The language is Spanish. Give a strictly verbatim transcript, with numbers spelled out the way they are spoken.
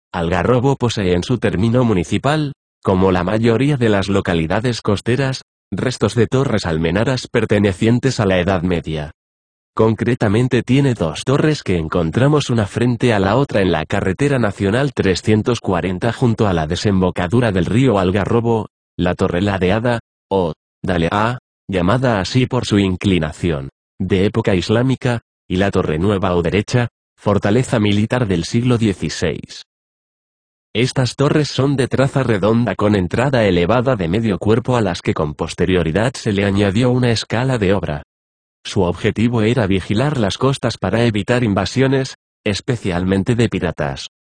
Algarrobo posee en su término municipal, como la mayoría de las localidades costeras, restos de torres almenaras pertenecientes a la Edad Media. Concretamente tiene dos torres que encontramos una frente a la otra en la carretera nacional trescientos cuarenta junto a la desembocadura del río Algarrobo, la Torre Ladeada, o Dalea, llamada así por su inclinación, de época islámica, y la Torre Nueva o Derecha, fortaleza militar del siglo dieciséis. Estas torres son de traza redonda con entrada elevada de medio cuerpo a las que con posterioridad se le añadió una escala de obra. Su objetivo era vigilar las costas para evitar invasiones, especialmente de piratas.